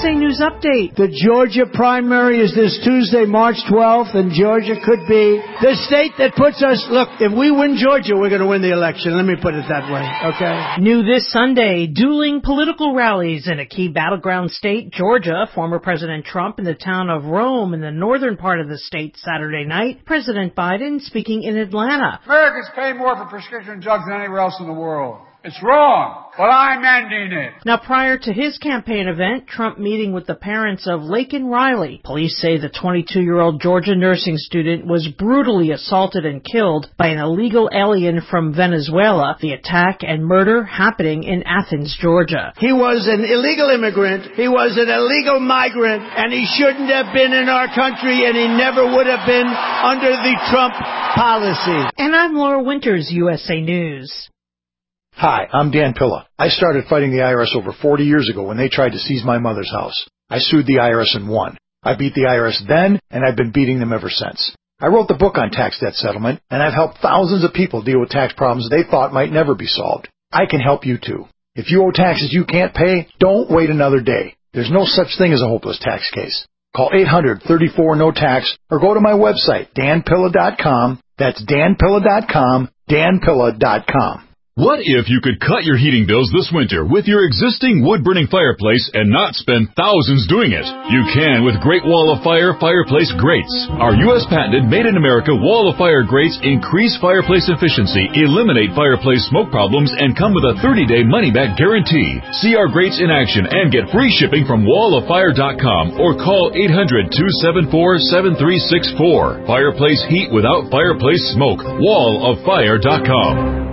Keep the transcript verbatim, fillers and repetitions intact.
S A News Update. The Georgia primary is this Tuesday, March twelfth, and Georgia could be the state that puts us, look, if we win Georgia, we're going to win the election. Let me put it that way, okay? New this Sunday, dueling political rallies in a key battleground state, Georgia. Former President Trump in the town of Rome in the northern part of the state Saturday night. President Biden speaking in Atlanta. Americans pay more for prescription drugs than anywhere else in the world. It's wrong, but I'm ending it. Now, prior to his campaign event, Trump meeting with the parents of Laken Riley. Police say the twenty-two-year-old Georgia nursing student was brutally assaulted and killed by an illegal alien from Venezuela. The attack and murder happening in Athens, Georgia. He was an illegal immigrant. He was an illegal migrant, and he shouldn't have been in our country, and he never would have been under the Trump policy. And I'm Laura Winters, U S A News. Hi, I'm Dan Pilla. I started fighting the I R S over forty years ago when they tried to seize my mother's house. I sued the I R S and won. I beat the I R S then, and I've been beating them ever since. I wrote the book on tax debt settlement, and I've helped thousands of people deal with tax problems they thought might never be solved. I can help you too. If you owe taxes you can't pay, don't wait another day. There's no such thing as a hopeless tax case. Call eight hundred, thirty-four, no tax or go to my website, dan pilla dot com. That's dan pilla dot com, dan pilla dot com. What if you could cut your heating bills this winter with your existing wood-burning fireplace and not spend thousands doing it? You can with Great Wall of Fire Fireplace Grates. Our U S patented made-in-America Wall of Fire grates increase fireplace efficiency, eliminate fireplace smoke problems, and come with a thirty-day money-back guarantee. See our grates in action and get free shipping from wall of fire dot com or call eight hundred, two seven four, seven three six four. Fireplace heat without fireplace smoke. wall of fire dot com.